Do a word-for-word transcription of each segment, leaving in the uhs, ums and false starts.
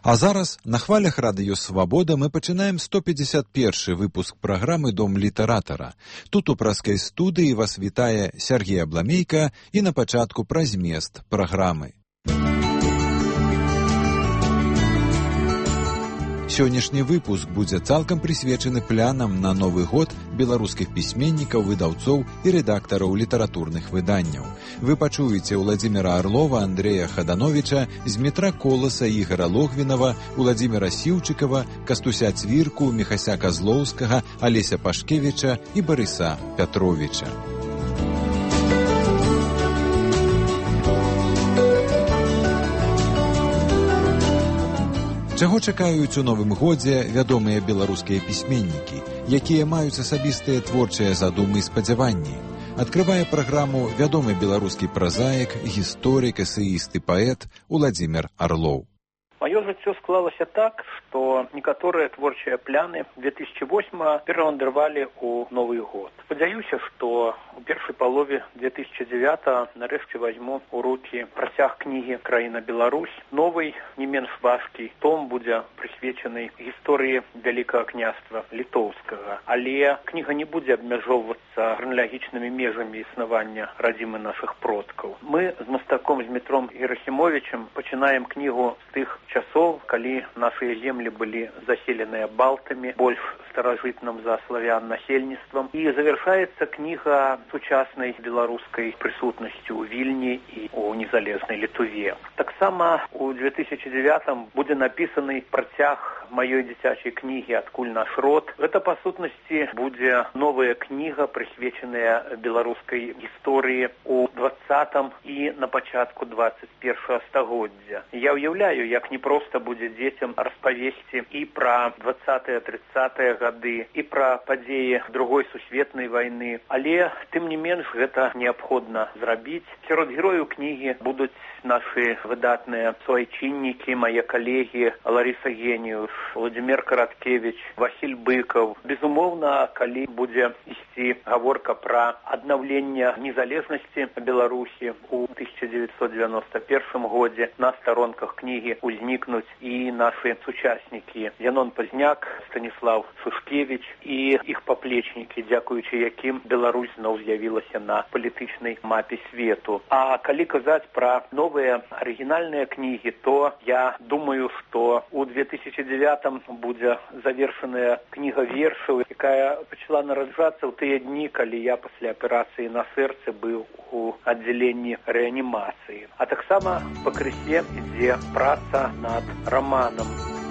А зараз на хвалях радыё «Свабода» мы пачынаем сто пятьдесят першы выпуск праграмы «Дом літаратара». Тут у праскай студыі вас вітае Сергей Абламейка і на пачатку пра змест праграмы. Сённяшні выпуск будзе цалкам прысвечаны планам на Новы год беларускіх пісьменнікаў, выдаўцоў і рэдактараў літаратурных выданняў. Вы пачуеце Владзіміра Арлова, Андрэя Хадановіча, Змітра Коласа, Ігара Логвінава, Владзіміра Сіўчыкава, Кастуся Цвірку, Міхася Казлоўскага, Алеся Пашкевіча і Барыса Пятровіча. Чаго чакаюць у новым годзе вядомыя беларускія пісьменнікі, якія маюць асабістыя творчыя задумы і спадзяванні. Адкрывае праграму вядомы беларускі празаік, гісторык, эсэіст і паэт Владзімір Арлоў. Маё жыццё склалася так, што некаторыя творчыя пляны две тысячи восьмага перавандрывалі ў Новы год. Спадзяюся, што у першай палове две тысячи дзевятага нарэшце вазьму ў рукі працяг кнігі «Краіна Беларусь». Новый, не менш важкі том будзе прысвечаны гісторыі Вялікага княства літоўскага. Але кніга не будзе абмяжоўвацца храналагічнымі межамі існавання радзімы нашых продкаў. Мы з мастаком Змітром Герасімовічам пачынаем кнігу з тых часоў, калі нашыя землі былі заселеныя балтамі, больш старажытным за славян насельніцтвам. І завяршаецца кніга сучаснай беларускай прысутнасцю ў Вільні і ў незалежнай Літве. Таксама у две тысячи дзевятым будзе напісаны працяг маёй дзіцячай кнігі «Адкуль наш род». Гэта, па сутнасці, будзе новая кніга, прысвечаная беларускай гісторыі ў двадцатым і на пачатку двадцать першага стагоддзя. Я ўяўляю, як не проста будзе дзецям распавесці і пра двадцатыя-трыццатыя гады, і пра падзеі другой сусветнай вайны. Але, тым не менш, гэта неабходна зрабіць. Сярод герояў кнігі будуць нашы выдатныя суайчыннікі, мае калегі Ларыса Геніюш, Владзімір Караткевіч, Васіль Быкаў. Безумоўна, калі будзе ісці гаворка пра аднаўленне незалежнасці Беларусі ў тысяча дзевяцьсот дзевяноста першым годзе, на старонках кнігі узнікнуць і нашы сучаснікі Янон Пазняк, Станіслав Шушкевіч і іх паплечнікі, дзякуючы якім Беларусь зноў з'явілася на палітычнай мапе свету. А калі казаць пра новыя арыгінальныя кнігі, то я думаю, што ў две тысячи дзевятым будзе завершаная кніга вершаў, якая пачала нараджацца ў тыя дні, калі я пасля аперацыі на сэрцы быў у аддзяленні рэанімацыі. А таксама пакрысе ідзе праца над раманам.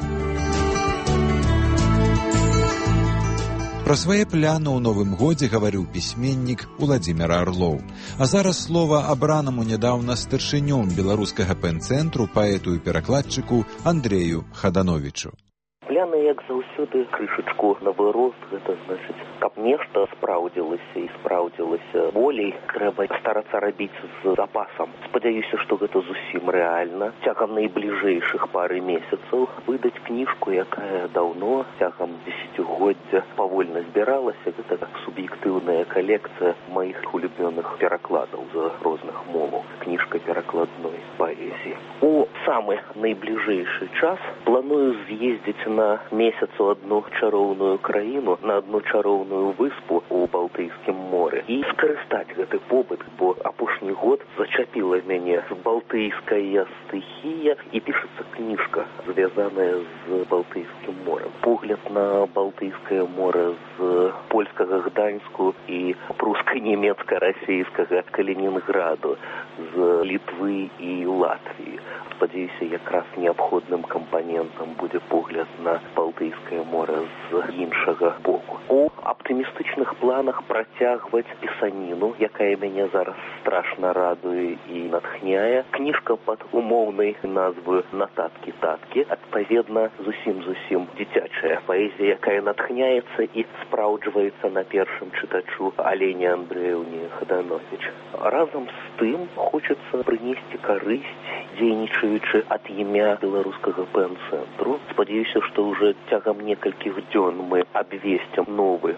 Пра свае пляны ў новым годзе гаварыў пісьменнік Владзімір Арлоў. А зараз слова абранаму нядаўна старшынём беларускага пэн-цэнтру, паэту і перакладчыку Андрэю Хадановічу. Пляны, як заўсёды, крышачку на вырост, гэта значыць, каб нешта спраўдзілася і спраўдзілася болей, трэба старацца рабіць з запасам. Спадзяюся, што гэта зусім рэальна. Цягам найбліжэйшых пары месяцаў выдаць кніжку, якая даўно, цягам дзесяцігоддзя, павольна збіралася. Гэта суб'ектыўная калекцыя маіх улюбёных перакладаў з розных моваў. Кніжка перакладной паэзіі. У самы найбліжэйшы час планую з'ездзіць на на месяц у одну чароўную краіну, на одну чароўную выспу ў Балтыйскім моры і скарыстаць гэты побыт, бо апошні год зачапіла мяне балтыйская стыхія і пішацца кніжка, звязаная з Балтыйскім морем. Погляд на Балтыйскае море з польскага Гданьску і пруска-нямецка-расійскага Калінінграду, з Літвы і Латвіі. Спадзяюся, якраз неабходным кампанентам будзе погляд на Балтыйскае море з іншага боку. У аптымістычных планах працягваць пісаніну, якая мяне зараз страшна радуе і натхняе. Кніжка пад умоўнай назвы «Нататкі-таткі», адпаведна зусім-зусім дзіцячая паэзія, якая натхняецца і спраўджваецца на першым чытачу Алене Андрэеўне Хадановіч. Разам з тым хочацца прынесці карысць, дзейнічаючы ад імя беларускага пэн-цэнтру. Спадзяюся, што ўжо цягам некалькіх дзён мы абвесцім новы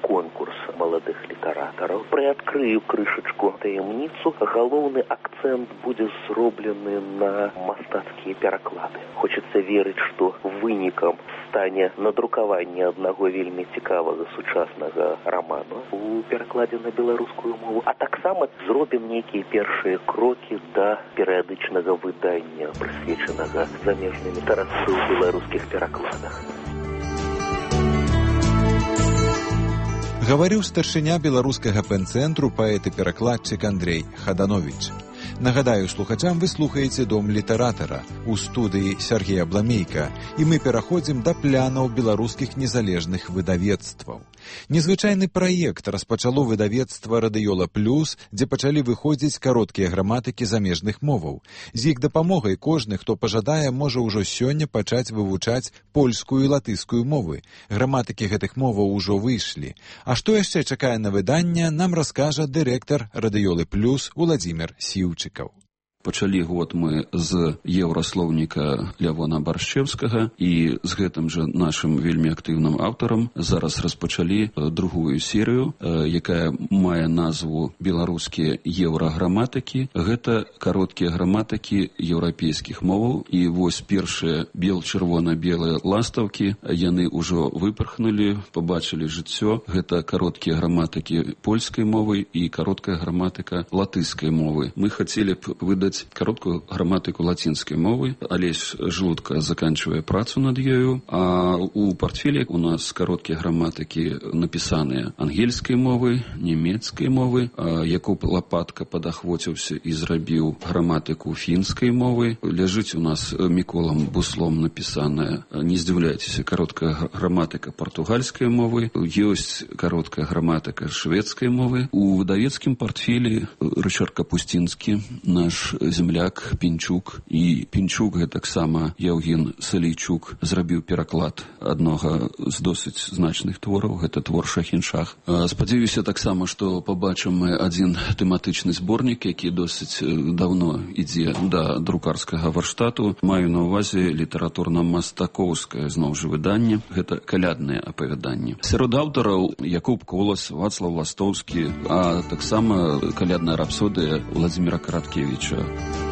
конкурс молодых литераторов. Приоткрою крышечку таямницу. Головный акцент будет зроблены на мастацкие переклады. Хочется верить, что выником стане надрукаванне одного вельмі цікавага сучаснага романа у перакладзе на беларускую мову, а таксама зробім нейкія першыя крокі да перыядычнага выдання, прысвечанага замежнай літаратуры ў беларускіх перакладах. Гаварыў старшыня беларускага пэн-цэнтру паэт і перакладчык Андрей Хаданович. Нагадаю слухачам, вы слухаеце «Дом літаратара» у студыі Сергея Бламейка, і мы пераходзім да плянаў беларускіх незалежных выдавецтваў. Незвычайны праект распачало выдавецтва «Радыёла Плюс», дзе пачалі выходзіць кароткія граматыкі замежных моваў. З іх дапамогай кожны, хто пажадае, можа ўжо сёння пачаць вывучаць польскую і латышскую мовы. Граматыкі гэтых моваў ужо выйшлі. А што яшчэ чакае на выданне, нам раскажа дырэктар «Радыёлы Плюс» Уладзімір Сіўчыкаў. Пачалі год мы з еўраслоўніка Лявона Баршчэўскага, і з гэтым жа нашым вельмі актыўным аўтарам зараз распачалі другую серыю, якая мае назву «Беларускія еўраграматыкі». Гэта кароткія граматыкі еўрапейскіх моваў, і вось першыя бел-чырвона-белыя ластаўкі, яны ўжо выпархнулі, пабачылі жыццё. Гэта кароткія граматыкі польскай мовы і кароткая граматыка латышскай мовы. Мы хацелі б выдаць кароткую граматыку лацінскай мовы. Алесь Жлудка заканчивае працу над ёю, а у портфеле у нас кароткія граматыкі напісаныя ангельскай мовы, нямецкай мовы. Якуб Лапатка падахвоціўся і зрабіў граматыку фінскай мовы. Ляжыць у нас Міколам Буслом напісаная, не здзіўляйцеся, кароткая граматыка партугальскай мовы. Ёсць кароткая граматыка шведскай мовы. У выдавецкім портфеле Рычард Капустінскі, наш земляк Пінчук, і Пінчук гэта таксама Яўген Салейчук зрабіў пераклад аднога з досыць значных твораў, гэта твор Шахіншах. Спадзяюся таксама, што пабачым мы адзін тэматычны зборнік, які досыць даўно ідзе да друкарскага варштату. Маю на ўвазе літаратурна-мастакоўскае зноў жа выданне, гэта калядныя апавяданні. Сярод аўтараў Якуб Колас, Вацлаў Ластоўскі, а таксама калядная рапсодыя Владзіміра Караткевіча.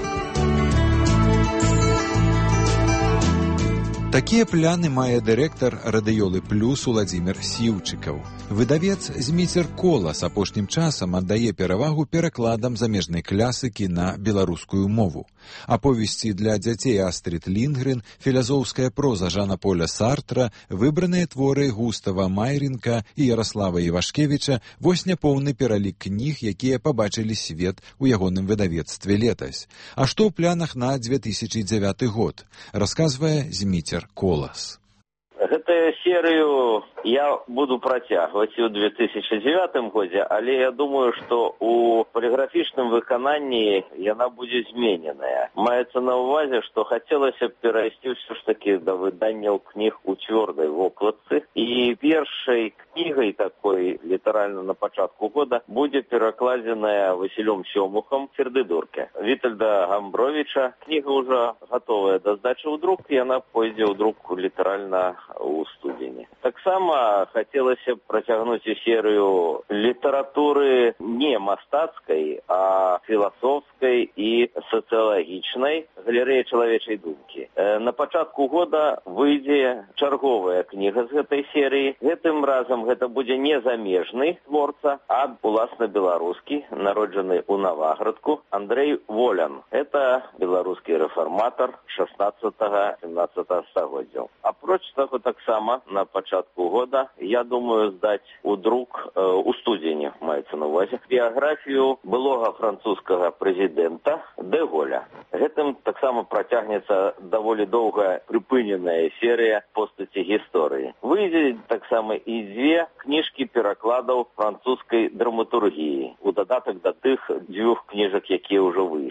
Такія пляны мае дырэктар «Радыёлы Плюс» Уладзімір Сіўчыкаў. Выдавец Зміцер Колас апошнім часам аддае перавагу перакладам замежнай класыкі на беларускую мову. Аповесці для дзяцей Астрид Лінгрен, філазофская проза Жана-Поля Сартра, выбраныя творы Густава Майрінка і Яраслава Івашкевіча – вось няпоўны пералік кніг, якія пабачылі свет у ягоным выдавецтве летась. А што ў планах на две тысячы дзявяты год, расказвае Зміцер Колас. Гэтую серыю я буду працягваць і ў две тысячы дзявятым годзе, але я думаю, што у поліграфічным выкананні яна будзе змененая. Маецца на ўвазе, што хацелася б перайсці ўсё ж такі да выданняў кніг у цвёрдай вокладцы. І першай кнігай такой, літаральна на пачатку года, будзе перакладзеная Васілём Сёмухам «Сердыдурке» Вітальда Гамбровіча. Кніга ўжо гатовая да здачы ў друк, і яна пойдзе ў друк літаральна у студзені. Таксама хацелася б працягнуць і серыю літаратуры не мастацкай, а філасофскай і сацыялагічнай, галерэя чалавечай думкі. На пачатку года выйдзе чарговая кніга з гэтай серыі. Гэтым разам гэта будзе не замежны творца, а уласна беларускі, народжаны ў Наваградку, Андрей Волян. Это беларускі рэфарматар шаснаццатага-сямнаццатага стагоддзяў. Апроч таго, таксама на пачатку года я думаю здаць у друк э, у студзені, маецца на ўвазе, біяграфію былога французскага прэзідэнта Дэ Голля. Гэтым таксама працягнецца даволі доўга прыпыненая серыя постаці гісторыі. Выйдзе таксама і дзве кніжкі перакладаў французскай драматургіі, у дадатак да тых дзвюх кніжак, якія ўжо выйшлі.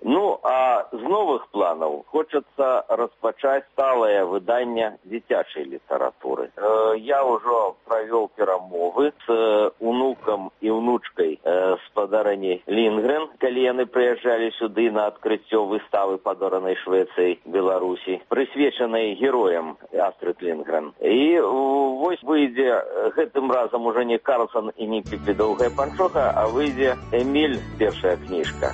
Ну, а з новых планаў хочацца распачаць сталае выданне дзіцячай літаратуры. Э, я ўжо правёў перамовы з унукам і унучкай э, спадарыні Лінгрен, калі яны прыязджалі сюды на адкрыццё выставы падоранай Швецыяй Беларусі, прысвечанай героям Астрид Лінгрен. І вось выйдзе гэтым разам уже не Карлсон і не Піпі Доўгая панчоха, а выйдзе Эміль, першая кніжка.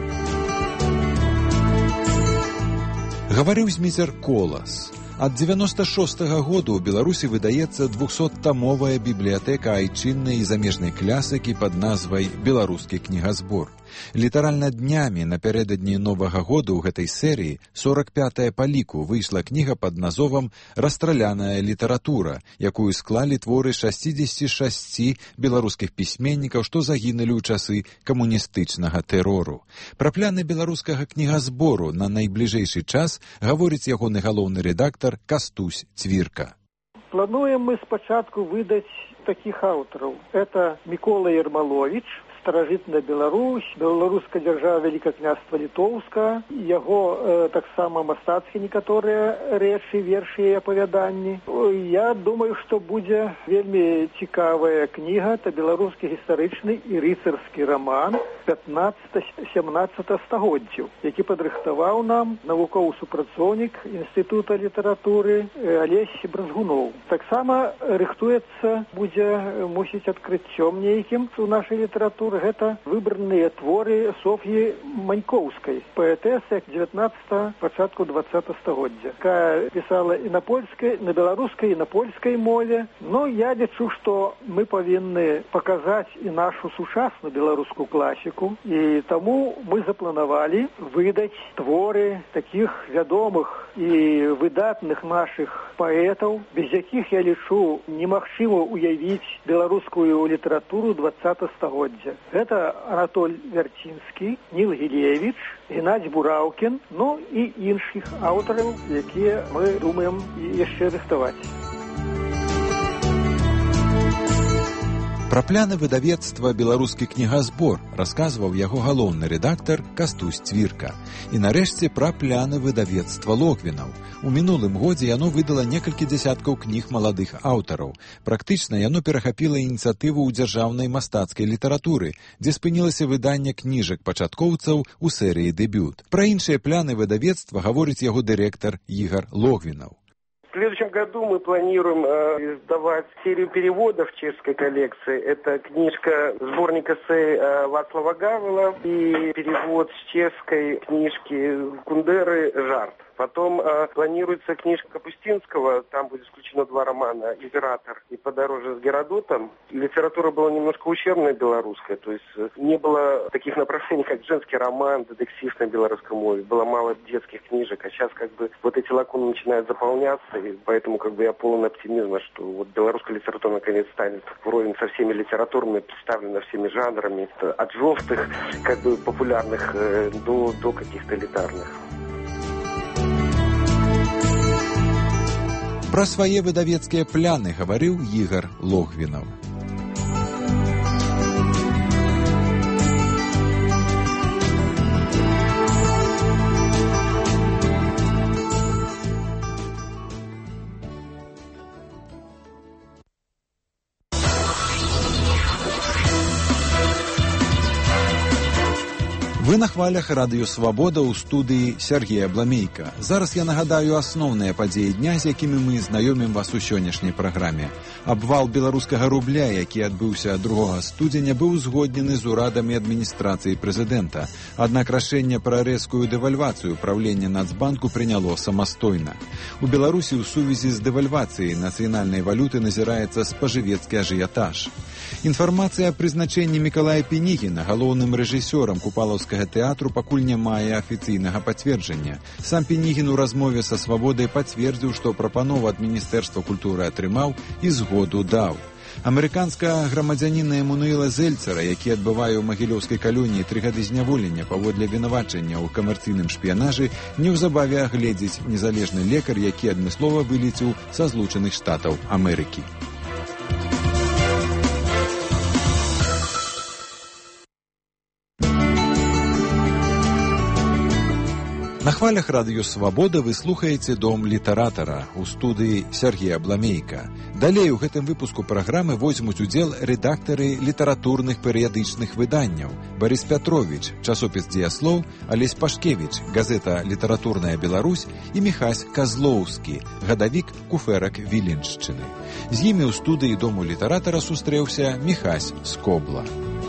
Гаварыў зміцер Колас. Ад дзевяноста шостага году ў Беларусі выдаецца двухсоттамовая бібліятэка айчыннай і замежнай клясыкі пад назвай «Беларускі кнігазбор». Літаральна днямі напярэдадні Новага году ў гэтай серыі, сорак пятая па ліку, выйшла кніга пад назовам «Расстраляная літаратура», якую склалі творы шасцідзесяці шасці беларускіх пісьменнікаў, што загінулі ў часы камуністычнага тэрору. Пра планы беларускага кнігазбору на найбліжэйшы час гаворыць ягоны галоўны рэдактар Кастусь Цвірка. Плануем мы спачатку выдаць такіх аўтараў. Это Мікола Ермаловіч, старажытная Беларусь, беларуская дзяржава, Вялікае княства Літоўска, яго э, таксама мастацкія некаторыя рэчы, вершы і апавяданні. Я думаю, што будзе вельмі цікавая кніга, это беларускі гістарычны і рыцарскі раман пятнаццатага-сямнаццатага стагоддзяў, які падрыхтаваў нам навуковы супрацоўнік Інстытута літаратуры Алесь Бразгуноў. Таксама рыхтуецца, будзе, мусіць, адкрыццём нейкім у нашай літаратуры. Гэта выбраныя творы Соф'і Манькоўскай, паэтэсы дзевятнаццатага, пачатку дваццатага стагоддзя, якая пісала і на польскай, на беларускай, і на польскай мове. Но я лічу, што мы павінны паказаць і нашу сучасную беларускую класіку, і таму мы запланавалі выдаць творы такіх вядомых і выдатных нашых паэтаў, без якіх, я лічу, немагчыма уявіць беларускую літаратуру дваццатага стагоддзя. Это Анатоль Вярцінскі, Ніл Гілевіч, Геннадзь Бураўкін, ну і іншых аўтараў, якія мы думаем яшчэ рыхтаваць. Пра пляны выдавецтва «Беларускі кнігазбор» расказваў яго галоўны рэдактар Кастусь Цвірка. І нарэшце пра пляны выдавецтва Логвінаў. У мінулым годзе яно выдала некалькі дзясяткаў кніг маладых аўтараў. Практычна яно перахапіла ініцыятыву ў дзяржаўнай мастацкай літаратуры, дзе спынілася выданне кніжак пачаткоўцаў у серыі «Дэбют». Пра іншыя пляны выдавецтва гаворыць яго дырэктар Ігар Логвінаў. В следующем году мы планируем э, издавать серию переводов чешской коллекции. Это книжка, сборник эссе э, Вацлава Гавела и перевод с чешской книжки Кундеры «Жарт». Потом э, планируется книжка Капустинского, там будет исключено два романа «Император» и «Подороже с Геродотом». Литература была немножко ущербная белорусская, то есть э, не было таких направлений, как женский роман, детектив на белорусском мове, было мало детских книжек, а сейчас как бы вот эти лакуны начинают заполняться, и поэтому как бы я полон оптимизма, что вот белорусская литература наконец станет вровень со всеми литературами, представлена всеми жанрами, от жёстких, как бы популярных э, до, до каких-то элитарных. Пра свае выдавецкія пляны гаварыў Ігар Логвінаў. Вы на хвалях радыё «Свабода» ў студыі Сергея Бламейка. Зараз я нагадаю асноўныя падзеі дня, з якімі мы знаёмім вас у сённяшняй праграме. Абвал беларускага рубля, які адбыўся другога студзеня, быў узгоднены з урадамі адміністрацыі прэзідэнта. Аднак рашэнне пра рэзкую дэвальвацыю правлення Нацбанку прыняло самастойна. У Беларусі ў сувязі з дэвальвацыяй нацыянальнай валюты назіраецца спажывецкі ажыятаж. Інфармацыя аб прызначэнні Мікалая Пінігіна галоўным рэжысёрам Купалаўскага тэатру пакуль не мае афіцыйнага пацверджання. Сам Пінігін у размове са «Свабодай» пацвердзіў, што прапанову ад Міністэрства культуры атрымаў і згоду даў. Амерыканскага грамадзяніна Эмануэла Зельцера, які адбывае ў магілёўскай калоніі тры гады зняволення паводле вінавачання ў камерцыйным шпіянажы, неўзабаве агледзіць незалежны лекар, які адмыслова вылецеў са Злучаных Штатаў Амерыкі. На хвалях радыё «Свабода» вы слухаеце «Дом літаратара» у студыі Сергея Абламейка. Далей у гэтым выпуску праграмы возьмуць удзел рэдактары літаратурных перыядычных выданняў Барыс Пятровіч, часопіс «Дзеяслоў», Алесь Пашкевіч, газета «Літаратурная Беларусь» і Міхась Казлоўскі, гадавік куфэрак Віленшчыны. З імі ў студыі «Дому літаратара» сустрэўся Міхась Скобла.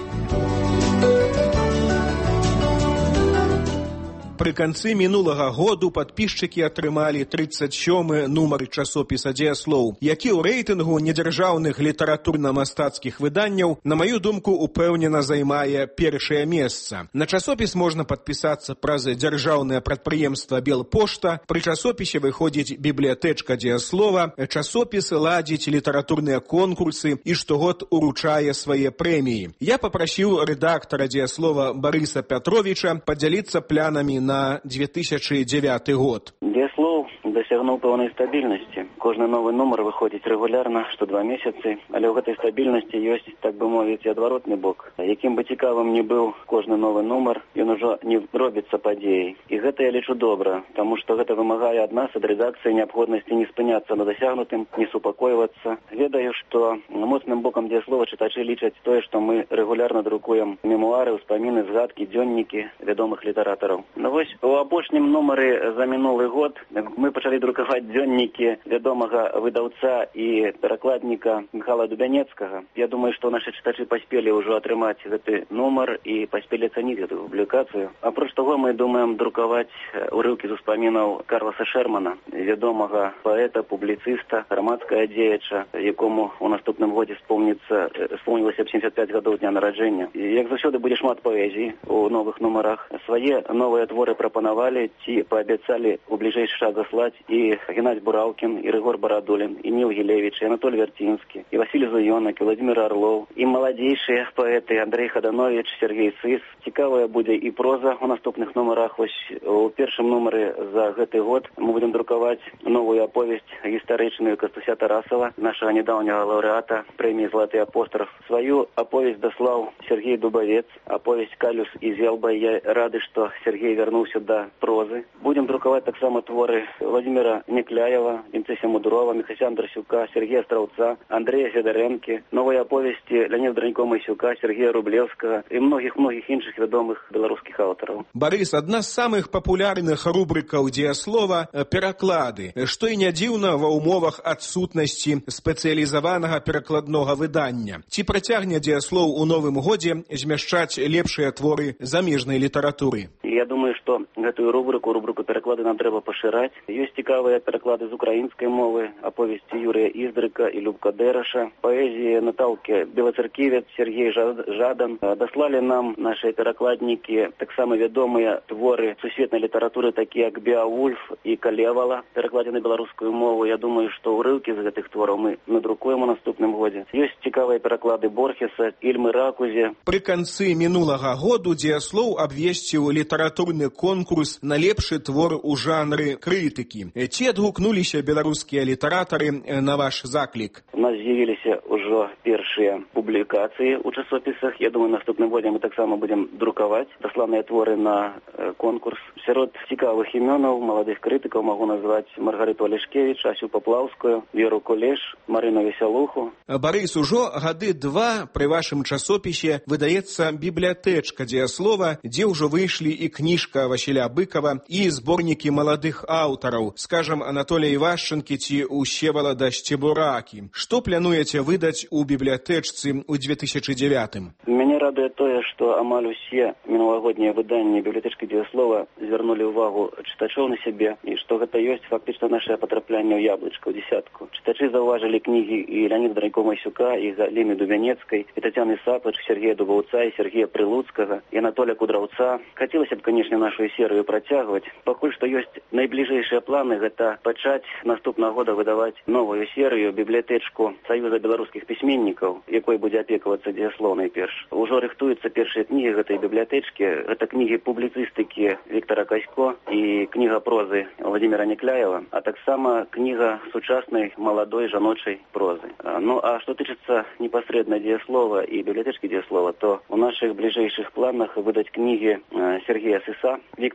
Пры канцы мінулага году падпісчыкі атрымалі трыццаць сёмы нумар часопіса «Дзеяслоў», які ў рэйтынгу недзяржаўных літаратурна-мастацкіх выданняў, на маю думку, упэўнена займае першае месца. На часопіс можна падпісацца праз дзяржаўнае прадпрыемства «Белпошта». Пры часопісе выходзіць бібліятэчка «Дзеяслова». Часопіс ладзіць літаратурныя конкурсы і штогод уручае свае прэміі. Я папрасіў рэдактара «Дзеяслова» Барыса Пятровіча падзяліцца планамі на две тысячи девятый год. «Дзеяслоў» дасягнуў пэўнай стабільнасці. Кожны новы нумар выходзіць рэгулярна, што два месяцы, але ў гэтай стабільнасці ёсць, так бы мовіць, і адваротны бок. Якім бы цікавым ні быў кожны новы нумар, ён ужо не робіцца падзеяй. І гэта я лічу добра, таму што гэта вымагае ад нас, ад рэдакцыі, неабходнасці не спыняцца на дасягнутым, не супакойвацца. Ведаю, што моцным бокам «Дзеяслова» чытачы лічаць тое, што мы рэгулярна друкуем мемуары, ўспаміны, згадкі, дзённікі вядомых літаратараў. Ну вось у апошнім нумары за мінулы год мы пачалі друкаваць дзённікі вядомага выдаўца і перакладніка Михайла Дубянецкага. Я думаю, што нашы чытачы паспелі ўжо атрымаць гэты нумар і паспелі ацаніць гэтую публікацыю. Апроч таго, мы думаем друкаваць урыўкі з успамінаў Карласа Шермана, вядомага паэта, публіцыста, грамадскага дзеяча, якому у наступным годзе спомніцца спомнілася б семьдесят пять гадоў дня нараджэння. І як заўсёды будзе шмат паэзіі у новых нумарах. Свае новыя творы прапанавалі ці паабяцалі у бліжэйшы час заслаць і Геннадзь Бураўкін, і Рыгор Барадулін, і Ніл Гілевіч, і Анатоль Вярцінскі, і Васіль Зуёнак, і Владзімир Арлоў, і маладзейшыя паэты Андрэй Хаданович, Сергей Сыс. Цікавая будзе і проза у наступных нумарах. Вось у першым нумары за гэты год мы будем друкаваць новую аповесць гістарычную Кастуся Тарасава, нашага нядаўняга лаўрэата прэміі «Золоты апостроф». Сваю аповесць даслаў Сергей Дубавец, аповесць «Калюс і Зелба». Я рады, што Сергей вярнуўся да прозы. Будем друкаваць таксама творы Владимира Некляева, Вінцэся Мудурова, Міхася Андрасюка, Сергея Страўца, Андрэя Федарэнкі, новыя аповесці Леоніда Дранько-Масюка, Сергея Рублевскага і многіх-многіх іншых вядомых беларускіх аўтараў. Барыс, адна з самых папулярных рубрыкаў «Дзеяслова» – пераклады, што і не дзіўна ва ўмовах адсутнасці спецыялізаванага перакладнога выдання. Ці працягне «Дзеяслоў» у новым годзе змяшчаць лепшыя творы замежнай літаратуры? Я думаю, што гэтую рубрыку, рубрыку пераклады нам трэба пашыраць. Ёсць цікавыя пераклады з украінскай мовы, аповесці Юрыя Іздрыка і Любка Дэраша, паэзіі Наталкі Белацерківец, Сергей Жадан. Даслалі нам нашыя перакладнікі таксама вядомыя творы сусветнай літаратуры, такія як Беавульф і Калевала, перакладзены на беларускую мову. Я думаю, што ўрыўкі з гэтых твораў мы надрукуем у наступным годзе. Ёсць цікавыя пераклады Борхеса, Ільмы Ракузе. Пры канцы мінулага году «Дзеяслоў» абвесціў літаратурны конкурс на лепшы твор у жанры крытыкі. Ці адгукнуліся беларускія літаратары на ваш заклік? У нас з'явіліся ўжо першыя публікацыі ў часопісах. Я думаю, наступным годзе мы таксама будем друкаваць дасланыя творы на конкурс. Сярод цікавых імёнаў маладых крытыкаў магу назваць Маргарыту Алешкевіч, Асю Паплаўскую, Веру Кулеш, Марыну Весялуху. Барыс, ужо гады два пры вашым часопісе выдаецца бібліятэчка «Дзеяслова», дзе ўжо выйшлі і кніжка Васіля Быкова, і зборнікі маладых аўтараў, скажам, Анатолія Івашчынкі ці Усевалада Сцебуракі. Што плануеце выдаць у бібліятэчцы ў две тысячи девятым? Мяне радуе тое, што амаль усе мінулагоднія выданні бібліятэчкі «Дзеяслова» звярнулі ўвагу чытачоў на сябе, і што гэта ёсць фактычна наше патраплянне ў яблычка, ў дзесятку. Чытачы заўважылі кнігі і Леоніда Дранько-Масюка, і Галіны Дубянецкай, і Тацяны Сапач, Сергея Дубаўца, і Сергея Прылуцкага, і Анатолія Кудраўца. Хацелася б, канешне, нашу серыю працягваць. Пакуль што ёсць найбліжэйшыя планы, гэта пачаць наступнага года выдаваць новую серыю, бібліятэчку Саюза беларускіх пісьменнікаў, якой будзе апекавацца «Дзеяслоў» найперш. Ужо рыхтуюцца першыя кнігі гэтай бібліятэчкі. Гэта кнігі публіцыстыкі Віктора Касько і кніга прозы Владимира Некляева, а таксама кніга сучаснай маладой жаночай прозы. Ну, а што тычыцца непасрэдна «Дзеяслова» і бібліятэчкі «Дзеяслова», то у нашых бліжэйшых планах выдаць кнігі Сергея Сыса, Віктора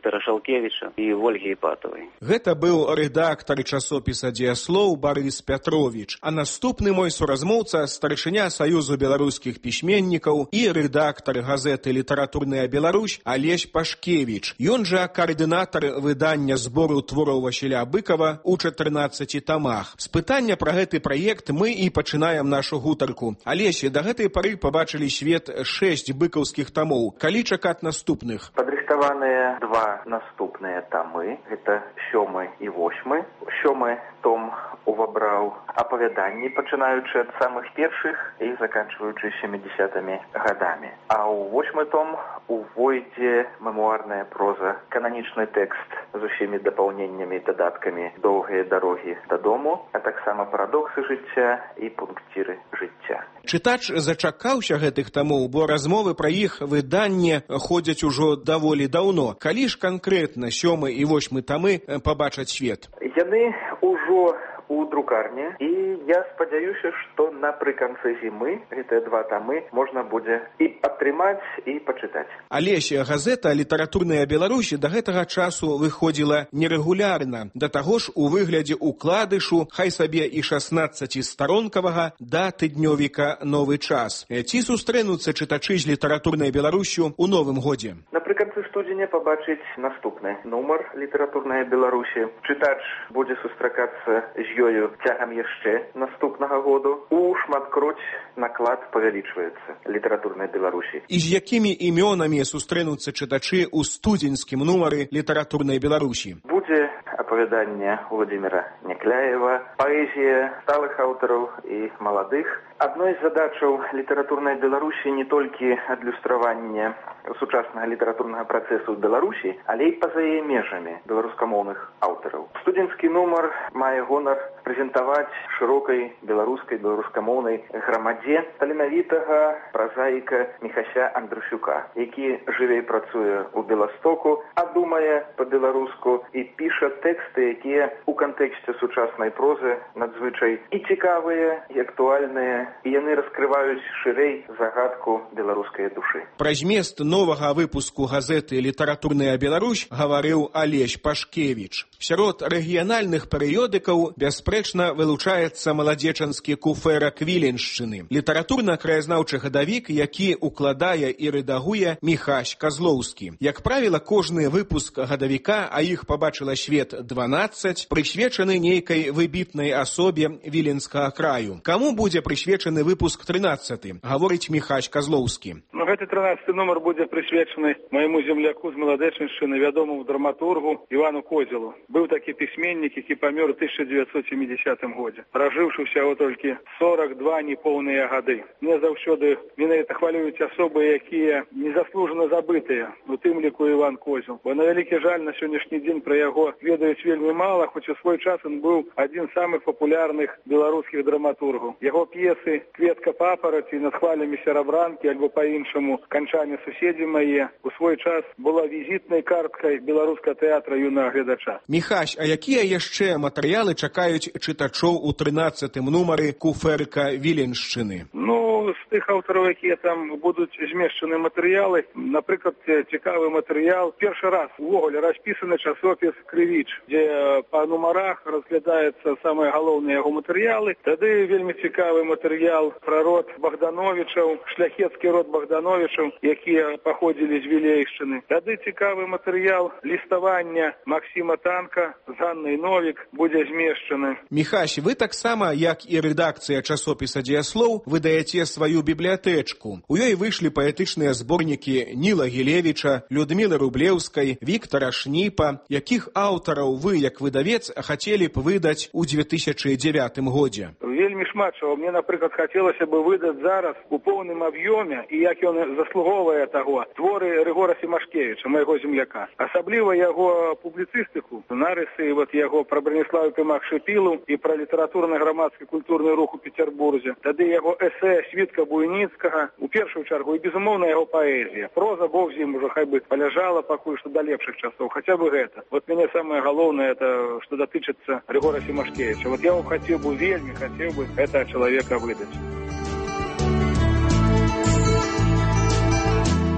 Віктара Шалкевіча і Вольгі Іпатавай. Гэта быў рэдактар часопіса «Дзеяслоў» Барыс Пятровіч, а наступны мой суразмоўца старшыня Саюзу беларускіх пісьменнікаў і рэдактар газеты «Літаратурная Беларусь» Алесь Пашкевіч. Ён жа каардынатар выдання збору твораў Васіля Быкава ў чатырнаццаці тамах. З пытання пра гэты праект мы і пачынаем нашу гутарку. Алесь, да гэтай пары пабачылі свет шэсць быкаўскіх тамоў. Калі чакаць наступных? Падрыхтаваныя два наступныя тамы. Гэта сёмы і восьмы. Сёмы том увабраў апавяданні, пачынаючы ад самых першых і заканчваючы сямідзесятымі гадамі. А ў восьмы том увойдзе мемуарная проза, кананічны тэкст з усімі дапаўненнямі і дадаткамі «Доўгія дарогі дадому», а таксама «Парадоксы жыцця» і «Пункціры жыцця». Чытач зачакаўся гэтых тамоў, бо размовы пра іх выданне ходзяць ужо даволі даўно. Калі ж канкрэтна сёмы і восьмы тамы пабачаць свет? Яны ўжо у друкарні, і я спадзяюся, што напрыканцы зімы гэтыя два тамы можна будзе і атрымаць, і пачытаць. Алесь, газета «Літаратурная Беларусь» да гэтага часу выходзіла нерэгулярна, да таго ж у выглядзе укладышу, хай сабе і шаснаццацісторонкавага, да тыднёвіка «Новы час». Ці сустрэнуцца чытачы з «Літаратурнай Беларусью» у новым годзе? Напрыканцы студзеня пабачыць наступны нумар «Літаратурная Беларусі». Чытач будзе сустракацца з ёю цягам яшчэ наступнага году. У шматкроць наклад павялічваецца «Літаратурнай Беларусі». І з якімі імёнамі сустрэнуцца чытачы ў студзеньскім нумары «Літаратурнай Беларусі»? Будзе апавяданне Владимира Някляева, паэзія сталых аўтараў і маладых. Адной з задачаў «Літаратурнай Беларусі» не толькі адлюстраванне сучаснага літаратурнага працэсу ў Беларусі, але і па-за яе межамі беларускамоўных аўтараў. Студзеньскі нумар мае гонар прэзентаваць шырокай беларускай беларускамоўнай грамадзе таленавітага празаіка Міхася Андрусюка, які жыве і працуе ў Беластоку, а думае па-беларуску і піша тэксты, якія ў кантэксце сучаснай прозы надзвычай і цікавыя, і актуальныя, і яны раскрываюць шырэй загадку беларускай душы. Пра змест новага выпуску газеты «Літаратурная Беларусь» гаварыў Алесь Пашкевіч. Сярод рэгіянальных перыёдыкаў бясспрэчна вылучаецца маладзечанскі куфэрак Віленшчыны, літаратурна-краязнаўчы гадавік, які укладае і рэдагуе Міхась Казлоўскі. Як правіла, кожны выпуск гадавіка, а іх пабачыла свет дванаццаць, прысвечаны нейкай выбітнай асобе віленскага краю. Каму будзе прысвечаны выпуск трынаццаты, гаворыць Міхась Казлоўскі. Ну, гэты трынаццаты нумар будзе прысвечаны майму земляку з маладэчаншчыны, вядомаму драматургу Івану Козелу. Быў такі пісьменнік, які памёр у тысяча дзевяцьсот сямідзесятым годзе, пражыўшы ўсяго толькі сорак два непоўныя гады. Мне заўсёды менавіта хвалююць асобы, якія незаслужана забытыя, у тым ліку Іван Козел. Бо на вялікі жаль, на сённяшні дзень пра яго ведаюць вельмі мала, хоць у свой час ён быў адзін з самых папулярных беларускіх драматургаў. Яго п'есы «Кветка папараці», «Над хвалямі серабранкі» альбо па-іншаму «Канчане суседзі мае» у свой час была візітнай карткай беларускага тэатра юнага гледача. Міхась, а якія яшчэ матэрыялы чакаюць чытачоў у трынаццатым нумары куфэрка Віленшчыны? Ну, з тых аўтараў, якія там будуць змешчаны матэрыялы, напрыклад, цікавы матэрыял. Першы раз увогуле распісаны часопіс «Крывіч», дзе па нумарах разглядаецца самыя галоўныя яго матэрыялы. Тады вельмі цікавы матэрыял пра род Богдановічаў, шляхецкі род Богдановічаў, якія паходзілі з Вілейшчыны. Тады цікавы матэрыял ліставання Максіма Танка з Ганнай Новік будзе змешчаны. Міхась, вы таксама, як і рэдакцыя часопіса «Дзеяслоў», выдаеце сваю бібліятэчку. У ёй выйшлі паэтычныя зборнікі Ніла Гілевіча, Людмілы Рублеўскай, Віктара Шніпа. Якіх аўтараў вы, як выдавец, хацелі б выдаць у дзве тысячы дзевятым годзе? Вельмі шмат чаго. Мне, напрыклад, хацелася бы выдаць зараз у поўным аб'ёме, і як ён заслугоўвае таго, творы Рыгора Семашкевіча, майго земляка. Асабліва яго публіцыстыку, нарысы вот яго пра Браніслава Пімах-Шыпілу і пра літаратурна-грамадскі культурны рух у Петербурзе. Тады яго эсэ Світка Буйніцкага, у першую чаргу, і, безумоўна, яго паэзія. Проза, бог з ім, ужо хай бы паляжала пакуль што да лепшых часоў, хаця бы гэта. Вот мяне самае галоўнае, это што датычыцца Рыгора Семашкевіча. Вот я его хацеў бы, вельмі хацеў бы этого чалавека выдаць.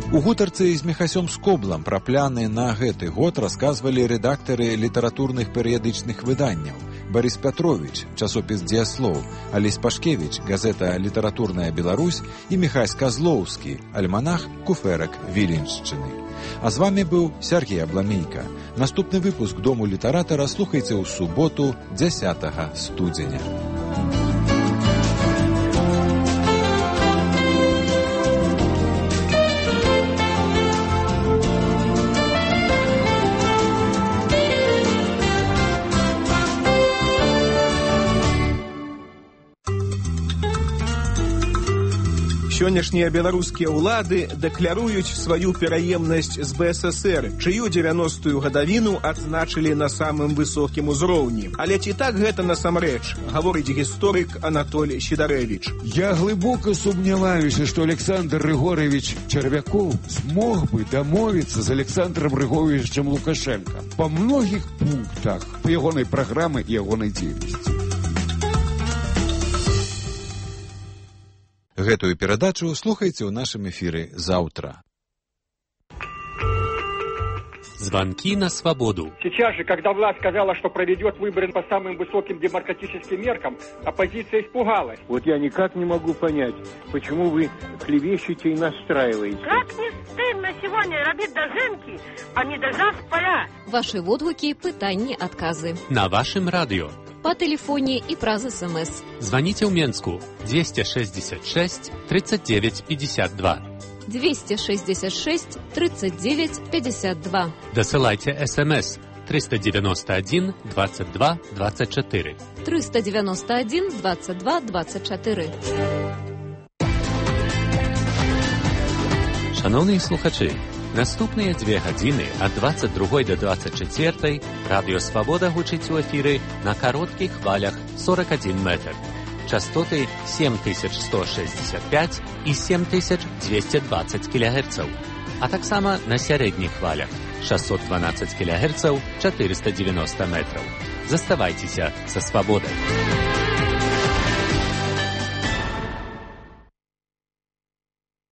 У гутарцы з Міхасём Скоблам пра пляны на гэты год расказвалі рэдактары літаратурных перыядычных выданняў: Барыс Пятровіч, часопіс «Дзеяслоў», Алесь Пашкевіч, газета «Літаратурная Беларусь» і Міхась Казлоўскі, альманах «Куферак Віленшчыны». А з вамі быў Сергей Абламейка. Наступны выпуск «Дому літаратара» слухайце ў суботу, дзясятага студзеня. Сённяшнія беларускія ўлады дэкляруюць сваю пераемнасць з бэ эс эсэр, чыю дзевяностую гадавіну адзначылі на самым высокім узроўні. Але ці так гэта насамрэч, гаворыць гісторык Анатоль Сідарэвіч. Я глыбока сумняваюся, што Александр Рыгорович Чарвякоў змог бы дамовіцца з Александром Рыгоровичем Лукашенко па многіх пунктах па ягонай праграмы і ягонай дзейнасці. Гэтую перадачу слухайце ў нашым эфіры заўтра. Звонки на свободу. Сейчас же, когда власть сказала, что проведет выборы по самым высоким демократическим меркам, оппозиция испугалась. Вот я никак не могу понять, почему вы клевещете и настраиваете. Как не стыдно сегодня робить дожинки, а не дожав поля. Ваши водгуки, пытанні, отказы. На вашем радио. По телефоне и праз СМС. Звоните в Менску двести шестьдесят шесть тридцать девять пятьдесят два. двести шестьдесят шесть тридцать девять пятьдесят два. Досылайте СМС триста девяносто один двадцать два двадцать четыре. триста девяносто один двадцать два двадцать четыре. Шановні слухачі, наступныя две гадзіны ад двадцать другой до двадцать четвертой Радіо Свабода гучыць у эфіры на кароткіх хвалях сорок один метр. Частоты семь тысяч сто шестьдесят пять и семь тысяч двести двадцать килогерцаў, а таксама на сярэдніх хвалях шестьсот двенадцать килогерцаў, четыреста девяносто метров. Заставайцеся са Свабодай.